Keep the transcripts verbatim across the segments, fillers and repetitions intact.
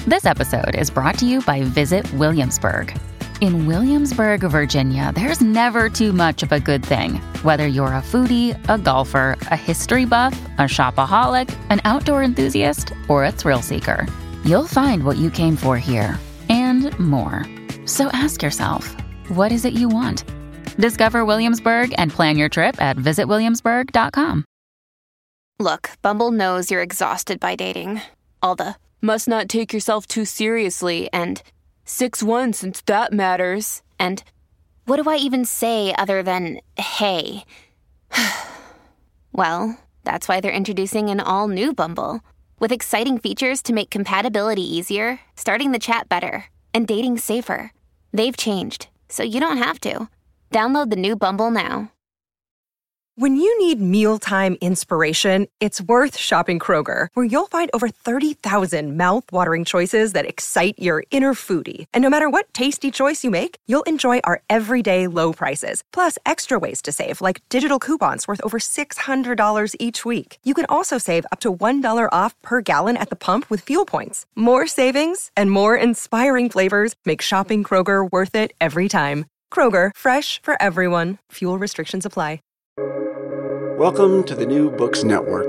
This episode is brought to you by Visit Williamsburg. In Williamsburg, Virginia, there's never too much of a good thing. Whether you're a foodie, a golfer, a history buff, a shopaholic, an outdoor enthusiast, or a thrill seeker, you'll find what you came for here and more. So ask yourself, what is it you want? Discover Williamsburg and plan your trip at visit williamsburg dot com. Look, Bumble knows you're exhausted by dating. All the must not take yourself too seriously and six one since that matters. And what do I even say other than, hey? Well, that's why they're introducing an all-new Bumble, with exciting features to make compatibility easier, starting the chat better, and dating safer. They've changed, so you don't have to. Download the new Bumble now. When you need mealtime inspiration, it's worth shopping Kroger, where you'll find over thirty thousand mouth-watering choices that excite your inner foodie. And no matter what tasty choice you make, you'll enjoy our everyday low prices, plus extra ways to save, like digital coupons worth over six hundred dollars each week. You can also save up to one dollar off per gallon at the pump with fuel points. More savings and more inspiring flavors make shopping Kroger worth it every time. Kroger, fresh for everyone. Fuel restrictions apply. Welcome to the New Books Network.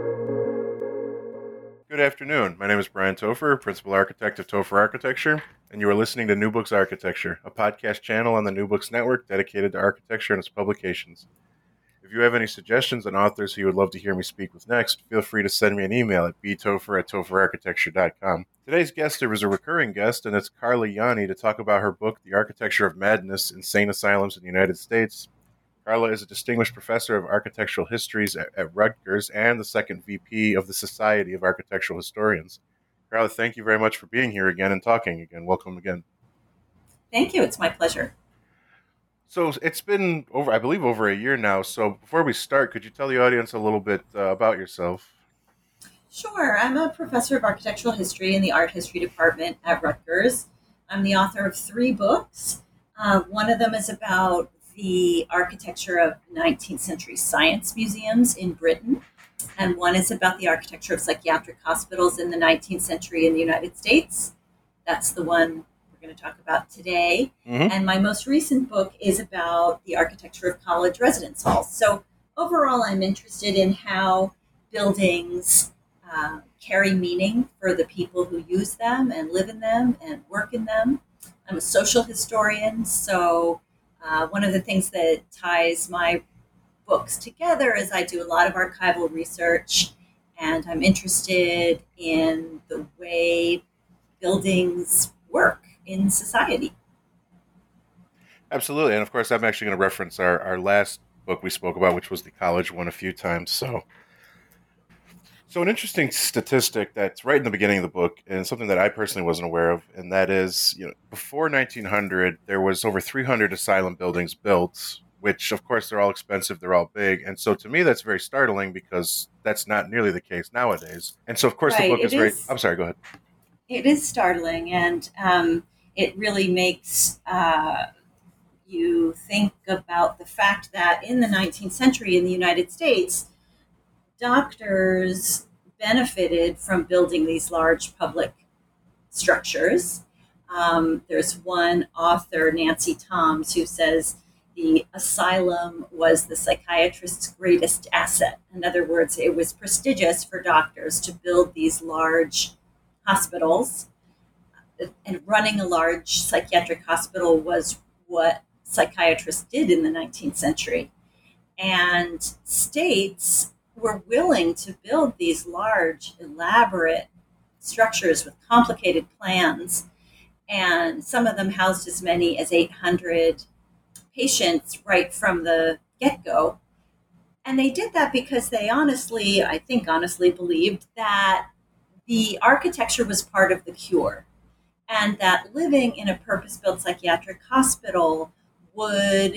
Good afternoon. My name is Brian Topher, Principal Architect of Topher Architecture, and you are listening to New Books Architecture, a podcast channel on the New Books Network dedicated to architecture and its publications. If you have any suggestions on authors who you would love to hear me speak with next, feel free to send me an email at b topher at topher architecture dot com. Today's guest is a recurring guest, and it's Carla Yanni to talk about her book, The Architecture of Madness, Insane Asylums in the United States. Carla is a distinguished professor of architectural histories at, at Rutgers and the second V P of the Society of Architectural Historians. Carla, thank you very much for being here again and talking again. Welcome again. Thank you. It's my pleasure. So it's been over, I believe, over a year now. So before we start, could you tell the audience a little bit uh, about yourself? Sure. I'm a professor of architectural history in the art history department at Rutgers. I'm the author of three books. Uh, one of them is about the architecture of nineteenth century science museums in Britain, and one is about the architecture of psychiatric hospitals in the nineteenth century in the United States. That's the one we're going to talk about today. Mm-hmm. And my most recent book is about the architecture of college residence halls. So overall, I'm interested in how buildings uh, carry meaning for the people who use them and live in them and work in them. I'm a social historian, so Uh, one of the things that ties my books together is I do a lot of archival research, and I'm interested in the way buildings work in society. Absolutely. And of course, I'm actually going to reference our, our last book we spoke about, which was the college one, a few times. So, so an interesting statistic that's right in the beginning of the book, and something that I personally wasn't aware of, and that is, you know, before nineteen hundred, there was over three hundred asylum buildings built, which, of course, they're all expensive, they're all big. And so to me, that's very startling because that's not nearly the case nowadays. And so, of course, right. the book is, is very... I'm sorry, go ahead. It is startling, and um, it really makes uh, you think about the fact that in the nineteenth century in the United States, doctors benefited from building these large public structures. Um, there's one author, Nancy Toms, who says the asylum was the psychiatrist's greatest asset. In other words, it was prestigious for doctors to build these large hospitals. And running a large psychiatric hospital was what psychiatrists did in the nineteenth century. And states were willing to build these large, elaborate structures with complicated plans. And some of them housed as many as eight hundred patients right from the get-go. And they did that because they honestly, I think honestly believed that the architecture was part of the cure, and that living in a purpose-built psychiatric hospital would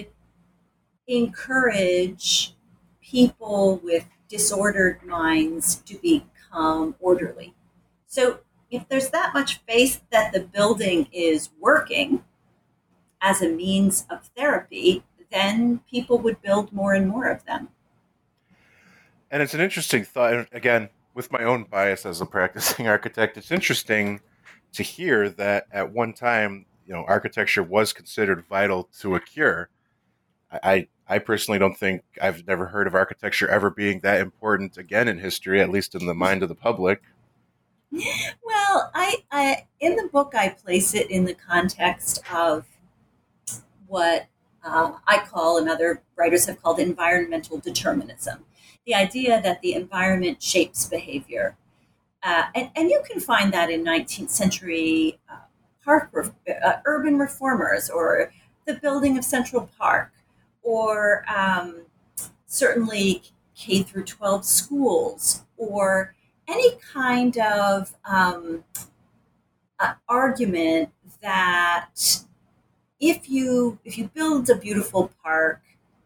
encourage people with disordered minds to become orderly. So if there's that much faith that the building is working as a means of therapy, then people would build more and more of them. And it's an interesting thought. Again, with my own bias as a practicing architect, it's interesting to hear that at one time, you know, architecture was considered vital to a cure. I, I personally don't think I've never heard of architecture ever being that important again in history, at least in the mind of the public. Well, I, I in the book, I place it in the context of what uh, I call, and other writers have called, environmental determinism. The idea that the environment shapes behavior. Uh, and, and you can find that in nineteenth century uh, park uh, urban reformers, or the building of Central Park, or um, certainly K through twelve schools, or any kind of um, uh, argument that if you if you build a beautiful park,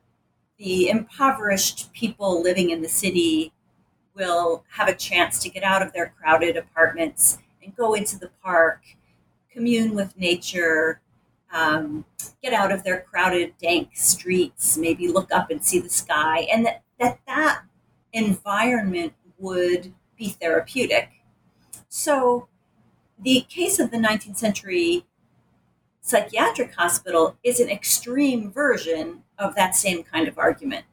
the impoverished people living in the city will have a chance to get out of their crowded apartments and go into the park, commune with nature, um, get out of their crowded, dank streets, maybe look up and see the sky, and that that, that environment would be therapeutic. So the case of the nineteenth century psychiatric hospital is an extreme version of that same kind of argument,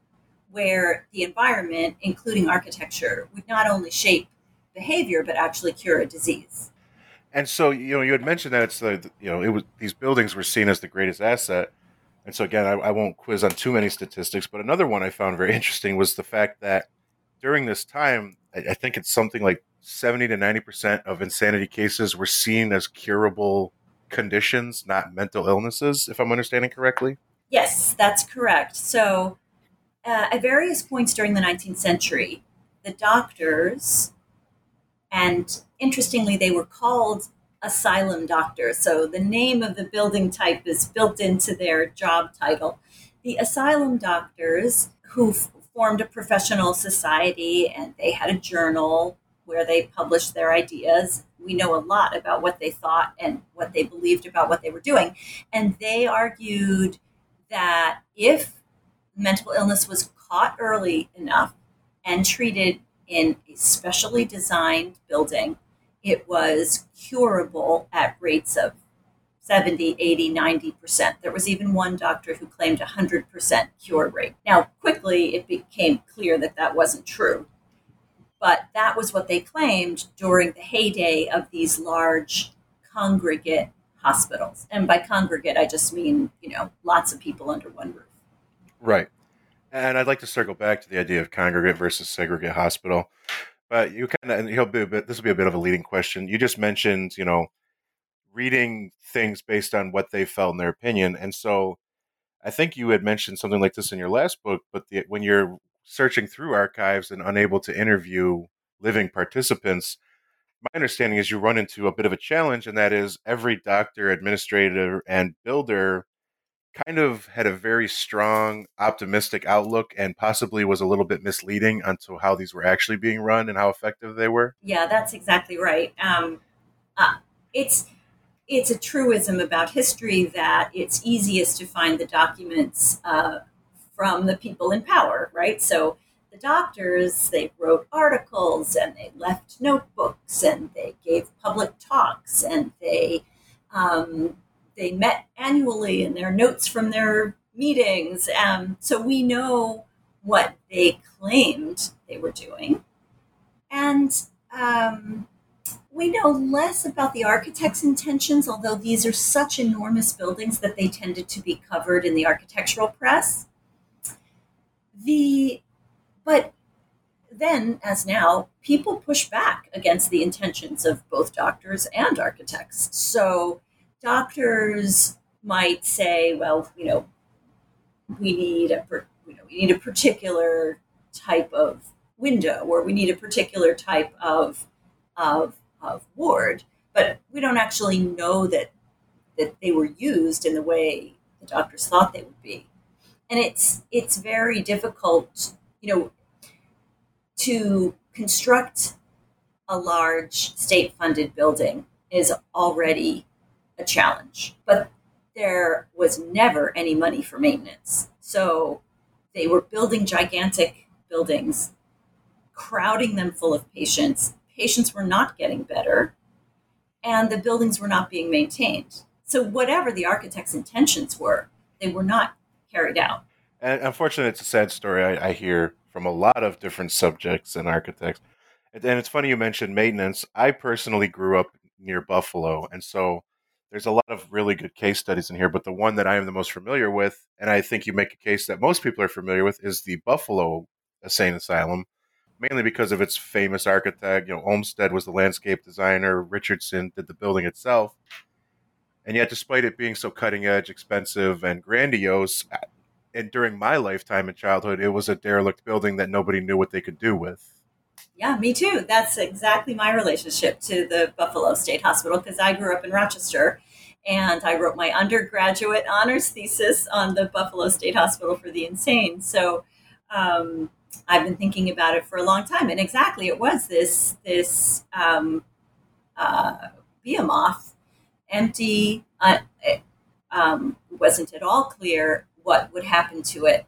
where the environment, including architecture, would not only shape behavior, but actually cure a disease. And so, you know, you had mentioned that it's the, you know, it was, these buildings were seen as the greatest asset. And so again, I, I won't quiz on too many statistics, but another one I found very interesting was the fact that during this time, I, I think it's something like seventy to ninety percent of insanity cases were seen as curable conditions, not mental illnesses, if I'm understanding correctly. Yes, that's correct. So uh, at various points during the nineteenth century, the doctors, and interestingly, they were called asylum doctors. So the name of the building type is built into their job title. The asylum doctors, who f- formed a professional society, and they had a journal where they published their ideas. We know a lot about what they thought and what they believed about what they were doing. And they argued that if mental illness was caught early enough and treated in a specially designed building, it was curable at rates of seventy, eighty, ninety percent. There was even one doctor who claimed a one hundred percent cure rate. Now, quickly, it became clear that that wasn't true. But that was what they claimed during the heyday of these large congregate hospitals. And by congregate, I just mean, you know, lots of people under one roof. Right. And I'd like to circle back to the idea of congregate versus segregate hospital. But you kind of, and he'll be a bit, this will be a bit of a leading question. You just mentioned, you know, reading things based on what they felt in their opinion. And so I think you had mentioned something like this in your last book, but the, when you're searching through archives and unable to interview living participants, my understanding is you run into a bit of a challenge, and that is every doctor, administrator, and builder kind of had a very strong, optimistic outlook, and possibly was a little bit misleading onto how these were actually being run and how effective they were. Yeah, that's exactly right. Um, uh, it's it's a truism about history that it's easiest to find the documents uh, from the people in power, right? So the doctors, they wrote articles and they left notebooks and they gave public talks and they um, they met annually in their notes from their meetings. Um, so we know what they claimed they were doing. And um, we know less about the architect's intentions, although these are such enormous buildings that they tended to be covered in the architectural press. The, but then, as now, people push back against the intentions of both doctors and architects. So doctors might say, well, you know, we need a, you know, we need a particular type of window, or we need a particular type of, of, of ward, but we don't actually know that, that they were used in the way the doctors thought they would be. And it's it's very difficult, you know, to construct a large state-funded building is already a challenge. But there was never any money for maintenance. So they were building gigantic buildings, crowding them full of patients. Patients were not getting better. and the buildings were not being maintained. So whatever the architect's intentions were, they were not carried out. And unfortunately, it's a sad story I, I hear from a lot of different subjects and architects. And, and it's funny you mentioned maintenance. I personally grew up near Buffalo, and so there's a lot of really good case studies in here. But the one that I am the most familiar with, and I think you make a case that most people are familiar with, is the Buffalo Insane Asylum, mainly because of its famous architect. You know, Olmsted was the landscape designer. Richardson did the building itself. And yet, despite it being so cutting edge, expensive, and grandiose, and during my lifetime in childhood, it was a derelict building that nobody knew what they could do with. Yeah, me too. That's exactly my relationship to the Buffalo State Hospital, because I grew up in Rochester and I wrote my undergraduate honors thesis on the Buffalo State Hospital for the Insane. So um, I've been thinking about it for a long time. And exactly, it was this, this um, uh, behemoth, empty, uh, it um, wasn't at all clear what would happen to it.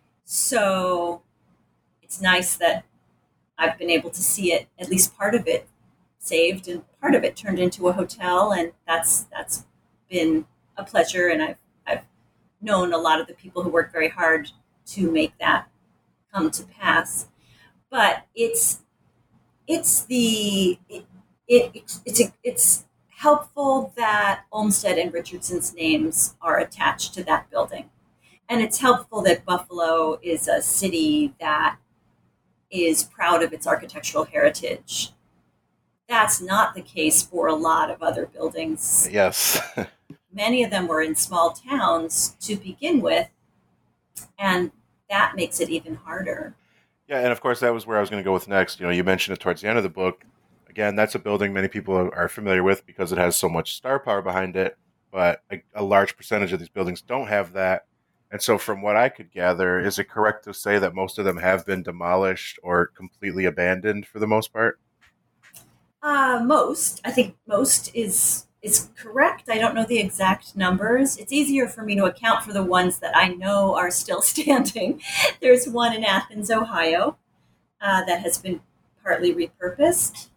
So it's nice that I've been able to see it, at least part of it saved and part of it turned into a hotel. And that's, that's been a pleasure. And I've, I've known a lot of the people who work very hard to make that come to pass. But it's, it's the, it, it it's, a, it's helpful that Olmsted and Richardson's names are attached to that building. And it's helpful that Buffalo is a city that is proud of its architectural heritage. That's not the case for a lot of other buildings. Yes. Many of them were in small towns to begin with, and that makes it even harder. Yeah, and of course, that was where I was going to go with next. You know, you mentioned it towards the end of the book. Again, that's a building many people are familiar with because it has so much star power behind it, but a, a large percentage of these buildings don't have that. And so from what I could gather, is it correct to say that most of them have been demolished or completely abandoned for the most part? Uh, most. I think most is is correct. I don't know the exact numbers. It's easier for me to account for the ones that I know are still standing. There's one in Athens, Ohio, uh, that has been partly repurposed.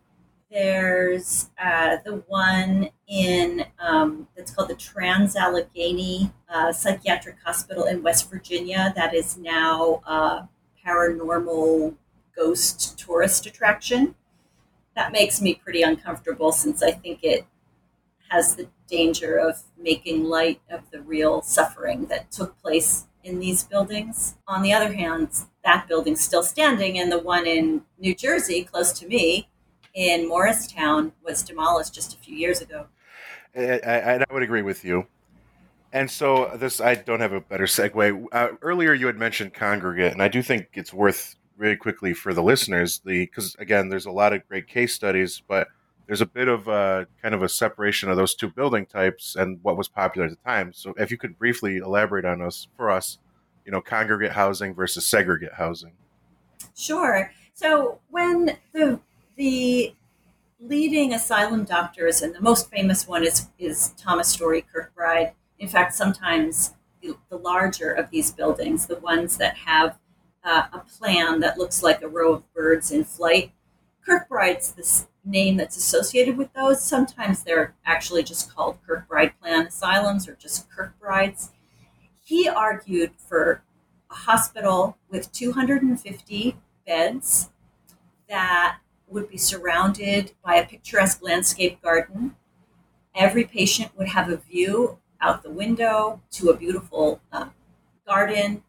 There's uh, the one in, um, that's called the Trans-Allegheny uh, Psychiatric Hospital in West Virginia that is now a paranormal ghost tourist attraction. That makes me pretty uncomfortable since I think it has the danger of making light of the real suffering that took place in these buildings. On the other hand, that building's still standing, and the one in New Jersey, close to me, in Morristown, was demolished just a few years ago. I, I, I would agree with you. And so this, I don't have a better segue. Uh, earlier, you had mentioned Congregate, and I do think it's worth really quickly for the listeners, the because again, there's a lot of great case studies, but there's a bit of a kind of a separation of those two building types and what was popular at the time. So if you could briefly elaborate on us for us, you know, congregate housing versus segregate housing. Sure. So when the the leading asylum doctors, and the most famous one is, is Thomas Story Kirkbride. In fact, sometimes the, the larger of these buildings, the ones that have uh, a plan that looks like a row of birds in flight, Kirkbride's the name that's associated with those. Sometimes they're actually just called Kirkbride Plan Asylums or just Kirkbrides. He argued for a hospital with two hundred fifty beds that would be surrounded by a picturesque landscape garden. Every patient would have a view out the window to a beautiful uh, garden.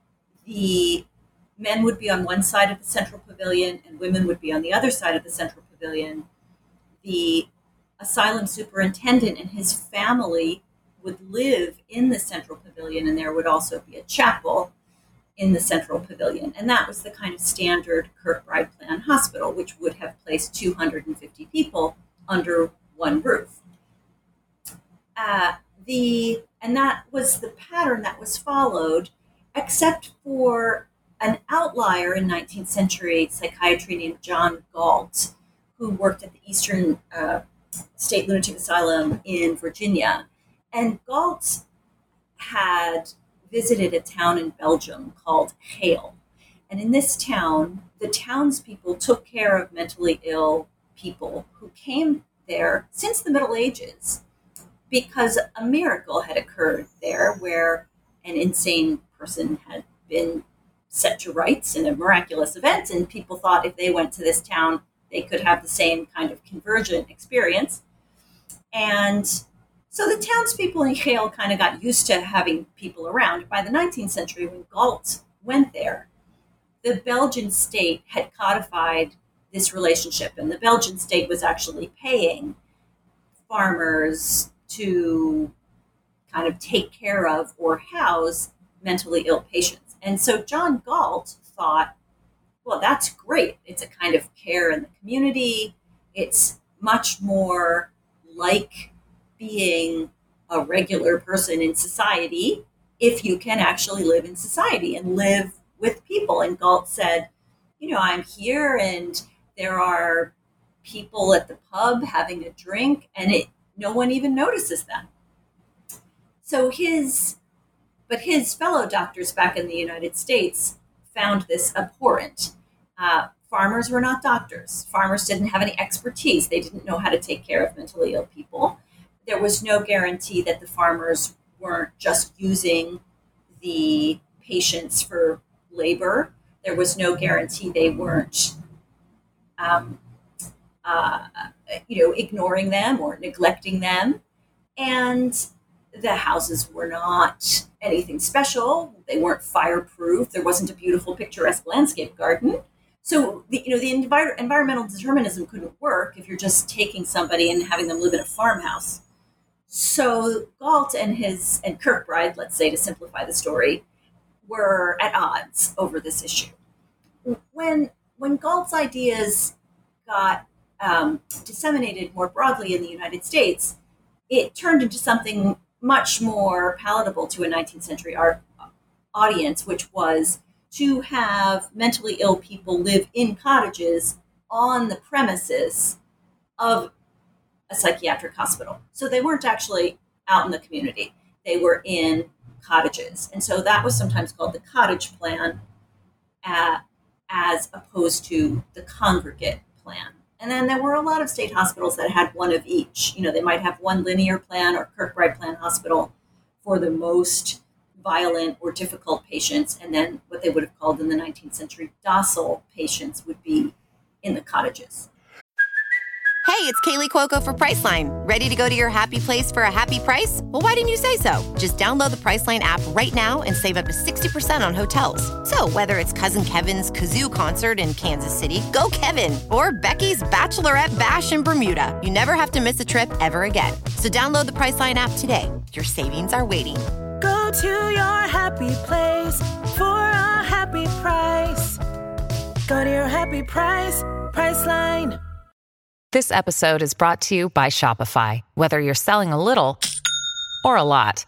The men would be on one side of the central pavilion and women would be on the other side of the central pavilion. The asylum superintendent and his family would live in the central pavilion, and there would also be a chapel in the central pavilion. And that was the kind of standard Kirkbride Plan hospital, which would have placed two hundred fifty people under one roof. Uh, the and that was the pattern that was followed, except for an outlier in nineteenth century psychiatry named John Galt, who worked at the Eastern uh, State Lunatic Asylum in Virginia. And Galt had visited a town in Belgium called Hale. And in this town, the townspeople took care of mentally ill people who came there since the Middle Ages because a miracle had occurred there where an insane person had been set to rights in a miraculous event, and people thought if they went to this town, they could have the same kind of conversion experience. And so the townspeople in Geel kind of got used to having people around. By the nineteenth century, when Galt went there, the Belgian state had codified this relationship, and the Belgian state was actually paying farmers to kind of take care of or house mentally ill patients. And so John Galt thought, well, that's great. It's a kind of care in the community. It's much more like being a regular person in society if you can actually live in society and live with people. And Galt said, you know, I'm here and there are people at the pub having a drink and it no one even notices them. So his, but his fellow doctors back in the United States found this abhorrent. Uh, farmers were not doctors. Farmers didn't have any expertise. They didn't know how to take care of mentally ill people. There was no guarantee that the farmers weren't just using the patients for labor. There was no guarantee they weren't, um, uh, you know, ignoring them or neglecting them. And the houses were not anything special. They weren't fireproof. There wasn't a beautiful, picturesque landscape garden. So, the, you know, the envir- environmental determinism couldn't work if you're just taking somebody and having them live in a farmhouse. So Galt and his, and Kirkbride, let's say to simplify the story, were at odds over this issue. When, when Galt's ideas got um, disseminated more broadly in the United States, it turned into something much more palatable to a nineteenth century art audience, which was to have mentally ill people live in cottages on the premises of a psychiatric hospital. So they weren't actually out in the community. They were in cottages. And so that was sometimes called the cottage plan, uh, as opposed to the congregate plan. And then there were a lot of state hospitals that had one of each. You know, they might have one linear plan or Kirkbride plan hospital for the most violent or difficult patients. And then what they would have called in the nineteenth century docile patients would be in the cottages. Hey, it's Kaylee Cuoco for Priceline. Ready to go to your happy place for a happy price? Well, why didn't you say so? Just download the Priceline app right now and save up to sixty percent on hotels. So whether it's Cousin Kevin's Kazoo Concert in Kansas City, go Kevin, or Becky's Bachelorette Bash in Bermuda, you never have to miss a trip ever again. So download the Priceline app today. Your savings are waiting. Go to your happy place for a happy price. Go to your happy price, Priceline. This episode is brought to you by Shopify. Whether you're selling a little or a lot,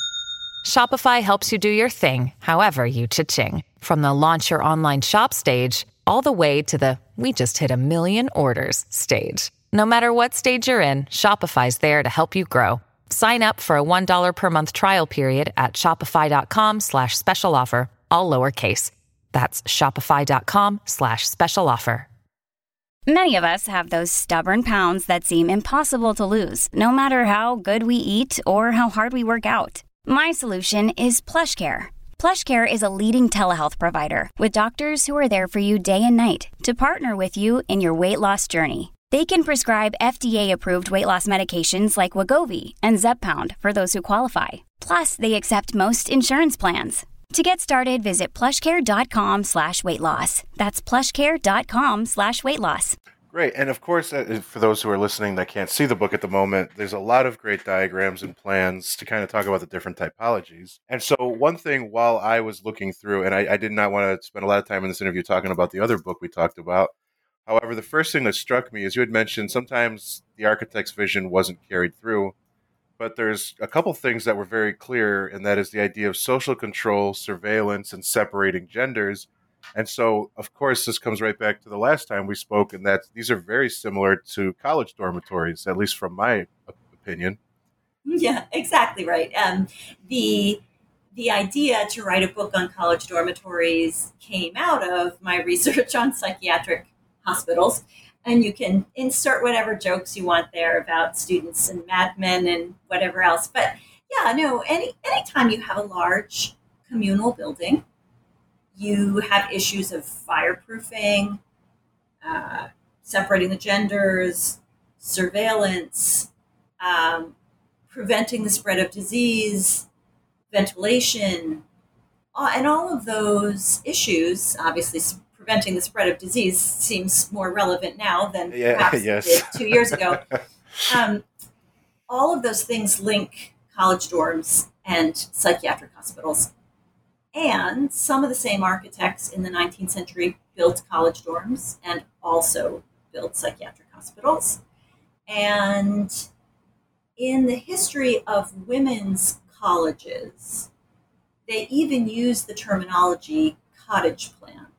Shopify helps you do your thing, however you cha-ching. From the launch your online shop stage, all the way to the we just hit a million orders stage. No matter what stage you're in, Shopify's there to help you grow. Sign up for a one dollar per month trial period at shopify.com slash special offer, all lowercase. That's shopify.com slash special offer. Many of us have those stubborn pounds that seem impossible to lose, no matter how good we eat or how hard we work out. My solution is PlushCare. PlushCare is a leading telehealth provider with doctors who are there for you day and night to partner with you in your weight loss journey. They can prescribe F D A-approved weight loss medications like Wegovy and Zepbound for those who qualify. Plus, they accept most insurance plans. To get started, visit plushcare.com slash weight loss. That's plushcare.com slash weight loss. Great. And of course, uh, for those who are listening that can't see the book at the moment, there's a lot of great diagrams and plans to kind of talk about the different typologies. And so one thing while I was looking through, and I, I did not want to spend a lot of time in this interview talking about the other book we talked about. However, the first thing that struck me is you had mentioned sometimes the architect's vision wasn't carried through. But there's a couple things that were very clear, and that is the idea of social control, surveillance, and separating genders. And so, of course, this comes right back to the last time we spoke, and that these are very similar to college dormitories, at least from my opinion. Yeah, exactly right. Um, the the idea to write a book on college dormitories came out of my research on psychiatric hospitals. and you can insert whatever jokes you want there about students and Mad Men and whatever else. But yeah, no, any anytime you have a large communal building, you have issues of fireproofing, uh, separating the genders, surveillance, um, preventing the spread of disease, ventilation, uh, and all of those issues. Obviously, preventing the spread of disease seems more relevant now than yeah, perhaps yes. it did two years ago. Um, all of those things link college dorms and psychiatric hospitals. And some of the same architects in the nineteenth century built college dorms and also built psychiatric hospitals. And in the history of women's colleges, they even use the terminology cottage plan.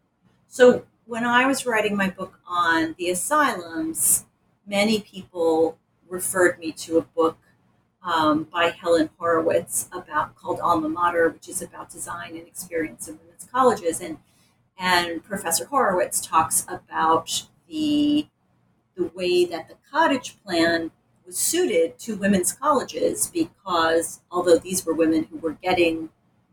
So when I was writing my book on the asylums, many people referred me to a book um, by Helen Horowitz about called Alma Mater, which is about design and experience in women's colleges. And and Professor Horowitz talks about the the way that the cottage plan was suited to women's colleges, because although these were women who were getting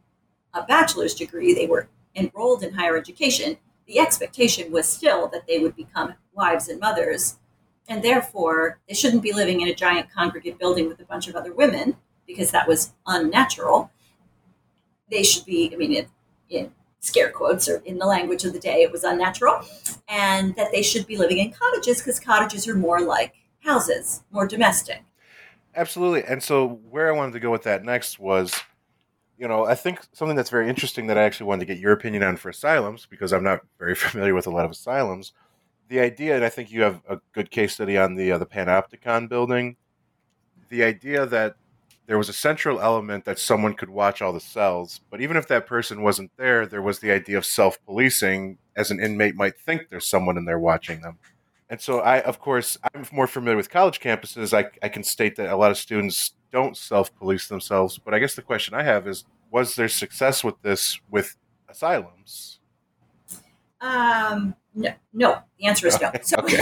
a bachelor's degree, they were enrolled in higher education, the expectation was still that they would become wives and mothers, and therefore they shouldn't be living in a giant congregate building with a bunch of other women, because that was unnatural. They should be, I mean, in, in scare quotes, or in the language of the day, it was unnatural, and that they should be living in cottages because cottages are more like houses, more domestic. Absolutely. And so where I wanted to go with that next was, you know, I think something that's very interesting that I actually wanted to get your opinion on for asylums, because I'm not very familiar with a lot of asylums. The idea, and I think you have a good case study on the uh, the Panopticon building, the idea that there was a central element that someone could watch all the cells, but even if that person wasn't there, there was the idea of self-policing, as an inmate might think there's someone in there watching them. And so I, of course, I'm more familiar with college campuses. I, I can state that a lot of students don't self-police themselves, but I guess the question I have is, was there success with this with asylums? Um, no, no. The answer is no. So, Okay.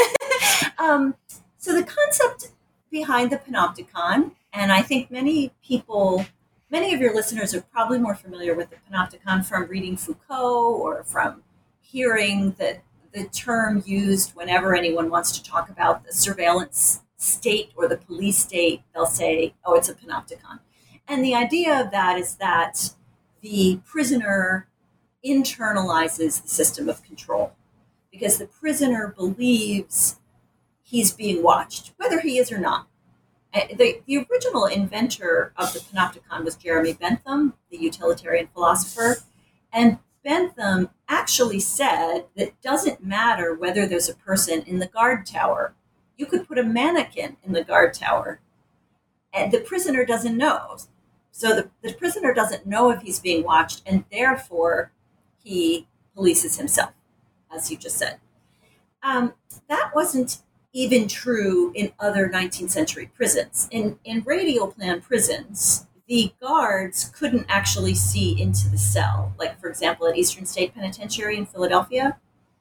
um, so the concept behind the Panopticon, and I think many people, many of your listeners are probably more familiar with the Panopticon from reading Foucault or from hearing that the term used whenever anyone wants to talk about the surveillance state or the police state. They'll say, oh, it's a Panopticon. And the idea of that is that the prisoner internalizes the system of control, because the prisoner believes he's being watched, whether he is or not. The, the original inventor of the Panopticon was Jeremy Bentham, the utilitarian philosopher. And Bentham actually said that it doesn't matter whether there's a person in the guard tower. You could put a mannequin in the guard tower, and the prisoner doesn't know. So the, the prisoner doesn't know if he's being watched, and therefore he polices himself, as you just said. Um, that wasn't even true in other nineteenth century prisons. In, in radial plan prisons, the guards couldn't actually see into the cell. Like, for example, at Eastern State Penitentiary in Philadelphia,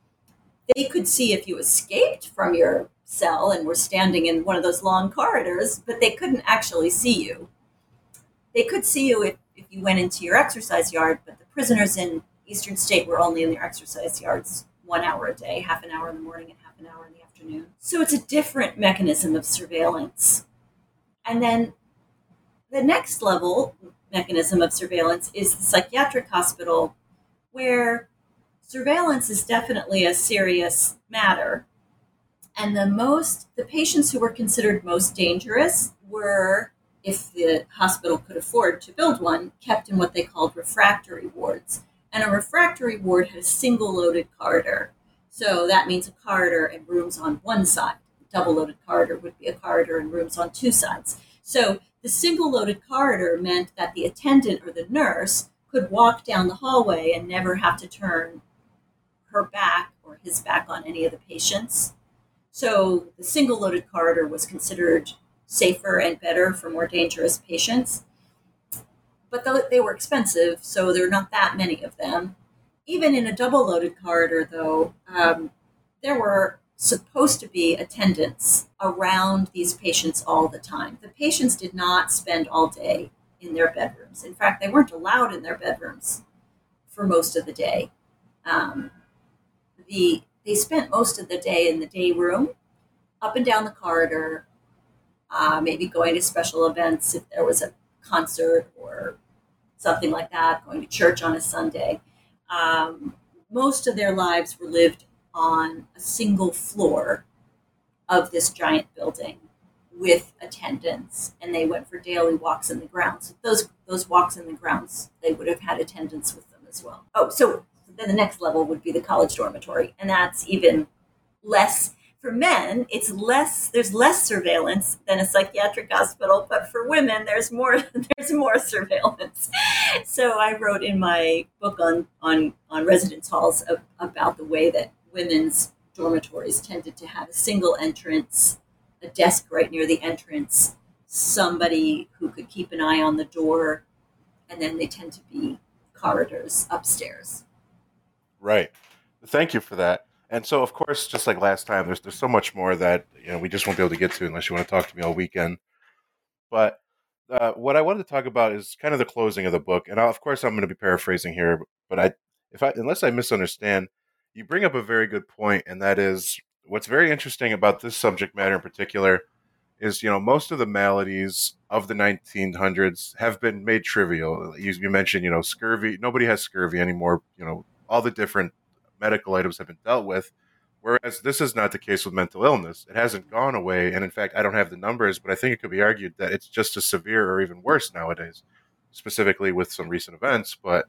they could see if you escaped from your cell and were standing in one of those long corridors, but they couldn't actually see you. They could see you if, if you went into your exercise yard, but the prisoners in Eastern State were only in their exercise yards one hour a day, half an hour in the morning and half an hour in the afternoon. So it's a different mechanism of surveillance. And then the next level mechanism of surveillance is the psychiatric hospital, where surveillance is definitely a serious matter. And the most, the patients who were considered most dangerous were, if the hospital could afford to build one, kept in what they called refractory wards. And a refractory ward had a single loaded corridor. So that means a corridor and rooms on one side. Double loaded corridor would be a corridor and rooms on two sides. So the single loaded corridor meant that the attendant or the nurse could walk down the hallway and never have to turn her back or his back on any of the patients. So the single loaded corridor was considered safer and better for more dangerous patients. But they were expensive, so there are not that many of them. Even in a double loaded corridor, though, um, there were supposed to be attendants around these patients all the time. The patients did not spend all day in their bedrooms. In fact, they weren't allowed in their bedrooms for most of the day. Um, the they spent most of the day in the day room, up and down the corridor, uh, maybe going to special events if there was a concert or something like that, going to church on a Sunday. Um, most of their lives were lived on a single floor of this giant building with attendants, and they went for daily walks in the grounds. Those those walks in the grounds, they would have had attendants with them as well. Oh, so then the next level would be the college dormitory, and that's even less. For men, it's less. There's less surveillance than a psychiatric hospital, but for women, there's more. There's more surveillance. So I wrote in my book on on on residence halls of, about the way that women's dormitories tended to have a single entrance, a desk right near the entrance, somebody who could keep an eye on the door, and then they tend to be corridors upstairs. Right. Thank you for that. And so, of course, just like last time, there's there's so much more that you know we just won't be able to get to unless you want to talk to me all weekend. But uh, what I wanted to talk about is kind of the closing of the book, and I'll, of course, I'm going to be paraphrasing here. But I, if I, unless I misunderstand, you bring up a very good point, and that is what's very interesting about this subject matter in particular is you know most of the maladies of the nineteen hundreds have been made trivial. You, you mentioned you know scurvy. Nobody has scurvy anymore. You know all the different medical items have been dealt with, whereas this is not the case with mental illness. It hasn't gone away, and in fact, I don't have the numbers, but I think it could be argued that it's just as severe or even worse nowadays, specifically with some recent events. But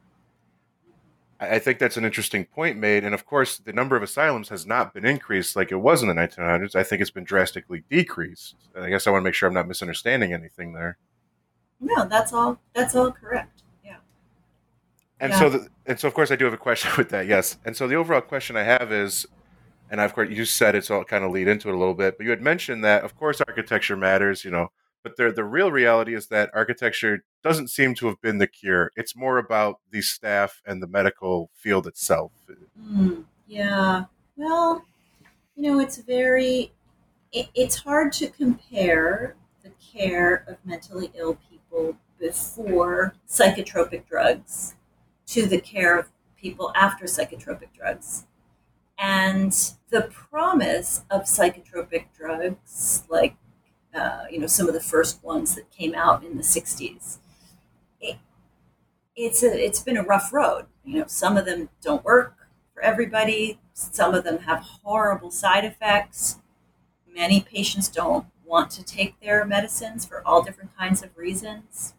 I think that's an interesting point made, and of course, the number of asylums has not been increased like it was in the nineteen hundreds. I think it's been drastically decreased. And I guess I want to make sure I'm not misunderstanding anything there. No, that's all. That's all correct. Yeah. And yeah. so, the, and so, of course, I do have a question with that. Yes. And so, the overall question I have is, and of course, you just said it, so I'll kind of lead into it a little bit. But you had mentioned that, of course, architecture matters, you know. But the the real reality is that architecture doesn't seem to have been the cure. It's more about the staff and the medical field itself. Mm, yeah. Well, you know, it's very. It, it's hard to compare the care of mentally ill people before psychotropic drugs to the care of people after psychotropic drugs. And the promise of psychotropic drugs, like, uh, you know, some of the first ones that came out in the sixties, it, it's a, it's been a rough road. You know, some of them don't work for everybody. Some of them have horrible side effects. Many patients don't want to take their medicines for all different kinds of reasons.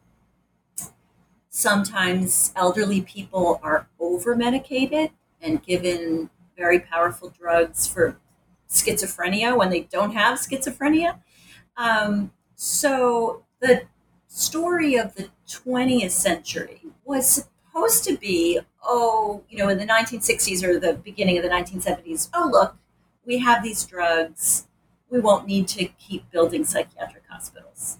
Sometimes elderly people are over-medicated and given very powerful drugs for schizophrenia when they don't have schizophrenia. Um, so the story of the twentieth century was supposed to be, oh, you know, in the nineteen sixties or the beginning of the nineteen seventies, oh, look, we have these drugs. We won't need to keep building psychiatric hospitals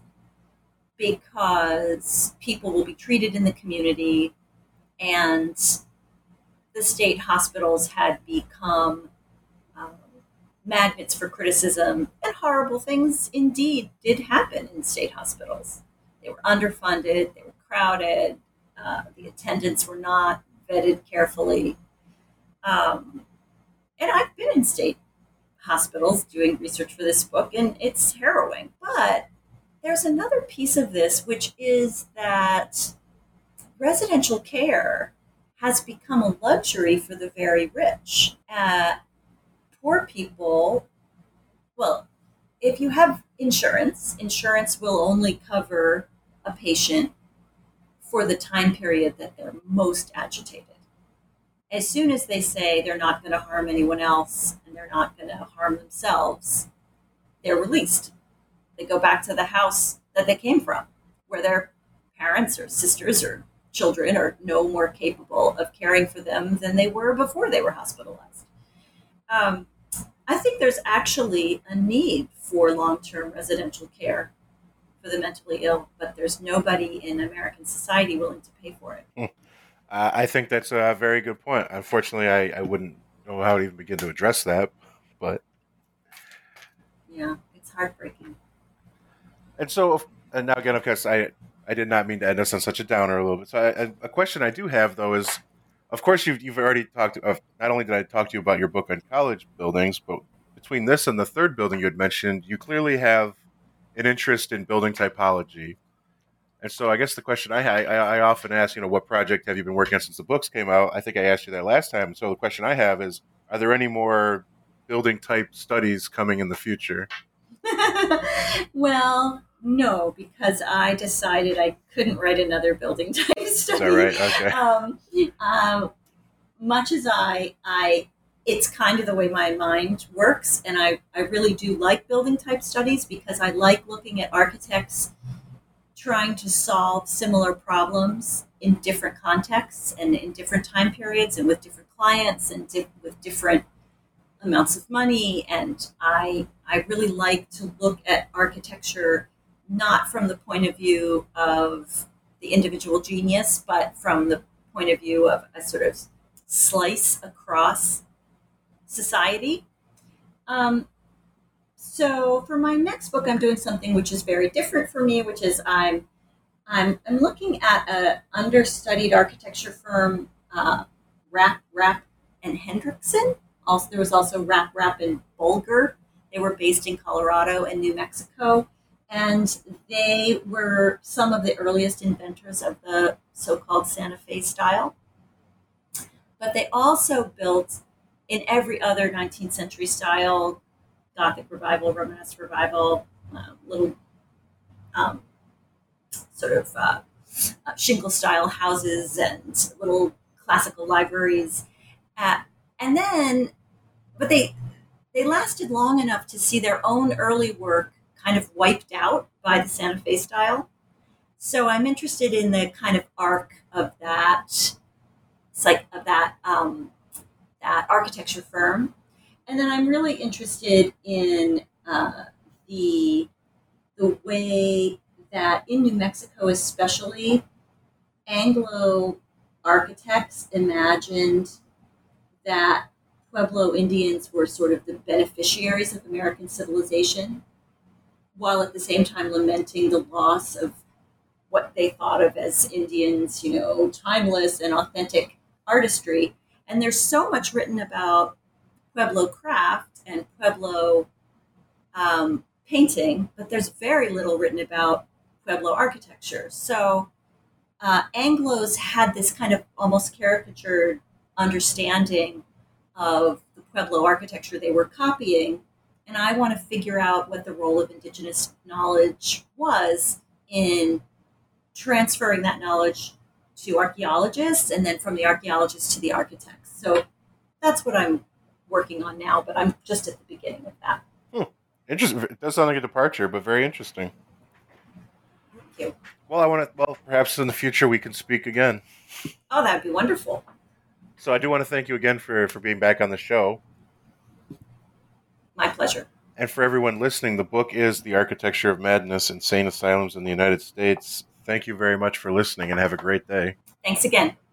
because people will be treated in the community, and the state hospitals had become um, magnets for criticism, and horrible things indeed did happen in state hospitals. They were underfunded, they were crowded, uh, the attendants were not vetted carefully. Um, and I've been in state hospitals doing research for this book, and it's harrowing. But there's another piece of this, which is that residential care has become a luxury for the very rich. Uh, poor people, well, if you have insurance, insurance will only cover a patient for the time period that they're most agitated. As soon as they say they're not going to harm anyone else and they're not going to harm themselves, they're released. They go back to the house that they came from, where their parents or sisters or children are no more capable of caring for them than they were before they were hospitalized. Um, I think there's actually a need for long-term residential care for the mentally ill, but there's nobody in American society willing to pay for it. Uh, I think that's a very good point. Unfortunately, I, I wouldn't know how to even begin to address that, but Yeah, it's heartbreaking. And so, and now again, of course, I I did not mean to end us on such a downer a little bit. So, I, a question I do have though is, of course, you've you've already talked. Of not only did I talk to you about your book on college buildings, but between this and the third building you had mentioned, you clearly have an interest in building typology. And so, I guess the question I I, I often ask, you know, what project have you been working on since the books came out? I think I asked you that last time. So, the question I have is, are there any more building type studies coming in the future? Well, no, because I decided I couldn't write another building type study. Is that right? Okay. Um, um, much as I, I, it's kind of the way my mind works, and I, I really do like building type studies because I like looking at architects trying to solve similar problems in different contexts and in different time periods and with different clients and di- with different amounts of money. And I I really like to look at architecture not from the point of view of the individual genius, but from the point of view of a sort of slice across society. Um, so for my next book, I'm doing something which is very different for me, which is I'm I'm I'm looking at a understudied architecture firm, uh, Rapp Rapp and Hendrickson. Also, there was also Rapp Rapp and Bolger. They were based in Colorado and New Mexico, and they were some of the earliest inventors of the so-called Santa Fe style. But they also built in every other nineteenth century style, Gothic Revival, Romanesque Revival, uh, little um, sort of uh, uh, shingle-style houses and little classical libraries. Uh, and then, but they they lasted long enough to see their own early work kind of wiped out by the Santa Fe style. So I'm interested in the kind of arc of that, it's like of that um, that architecture firm, and then I'm really interested in uh, the the way that in New Mexico, especially, Anglo architects imagined that Pueblo Indians were sort of the beneficiaries of American civilization, while at the same time lamenting the loss of what they thought of as Indians, you know, timeless and authentic artistry. And there's so much written about Pueblo craft and Pueblo um, painting, but there's very little written about Pueblo architecture. So uh, Anglos had this kind of almost caricatured understanding of the Pueblo architecture they were copying. And I want to figure out what the role of indigenous knowledge was in transferring that knowledge to archaeologists, and then from the archaeologists to the architects. So that's what I'm working on now, but I'm just at the beginning of that. Hmm. Interesting. It does sound like a departure, but very interesting. Thank you. Well, I want to, well, perhaps in the future we can speak again. Oh, that'd be wonderful. So I do want to thank you again for, for being back on the show. My pleasure. And for everyone listening, the book is The Architecture of Madness, Insane Asylums in the United States. Thank you very much for listening, and have a great day. Thanks again.